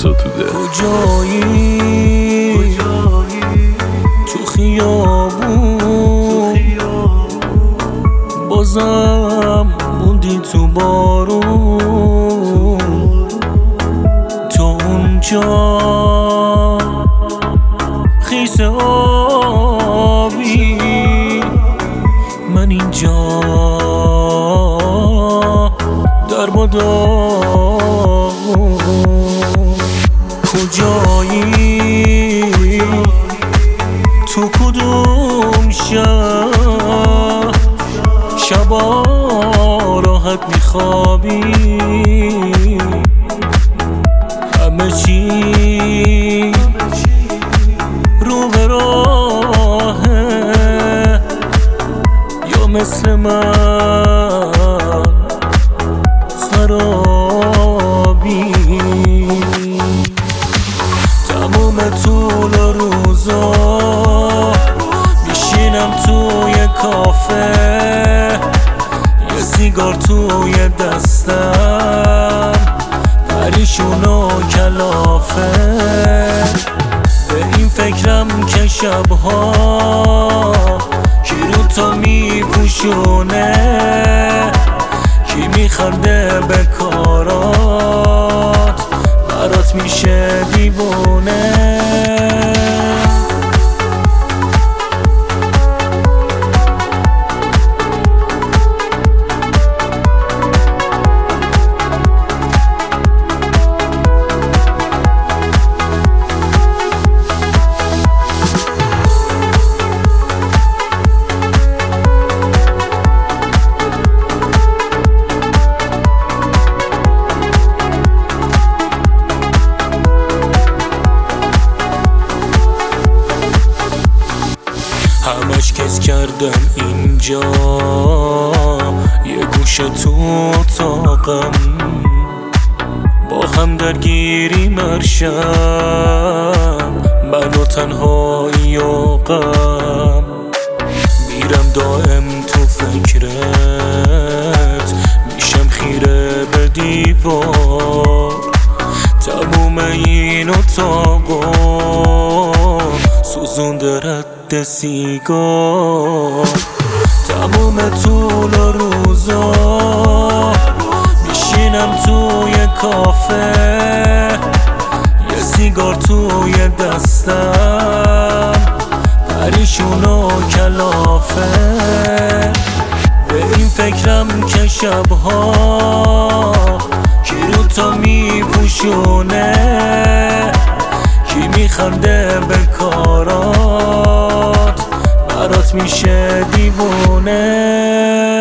ستوده. کجایی تو خیابون بازم موندی تو بارون، تو اونجا خیس آبی، من اینجا در مدار. کجایی تو کدوم شهر شبا راحت میخوابی، همه چی رو به راهه یا مثل من خرابی؟ تموم طول روزا میشینم توی کافه، یه سیگار توی دستم، پریشون و کلافه. به این فکرم که شبها کی رو تو میپوشونه، کی میخنده به کارات، برات میشه دیوونه. همش کس کردم اینجا، یه گوشه تو اتاقم، با هم درگیری مرشم، من و تنهایی و غم. میرم دائم تو فکرت، میشم خیره به دیوار، تموم این اتاقا سوزونده رد سیگار. تموم طول روزا میشینم توی کافه، یه سیگار توی دستم، پریشون و کلافه. به این فکرم که شبها کی رو تو میپوشونه، کی میخنده به کارات، برات میشه دیوونه.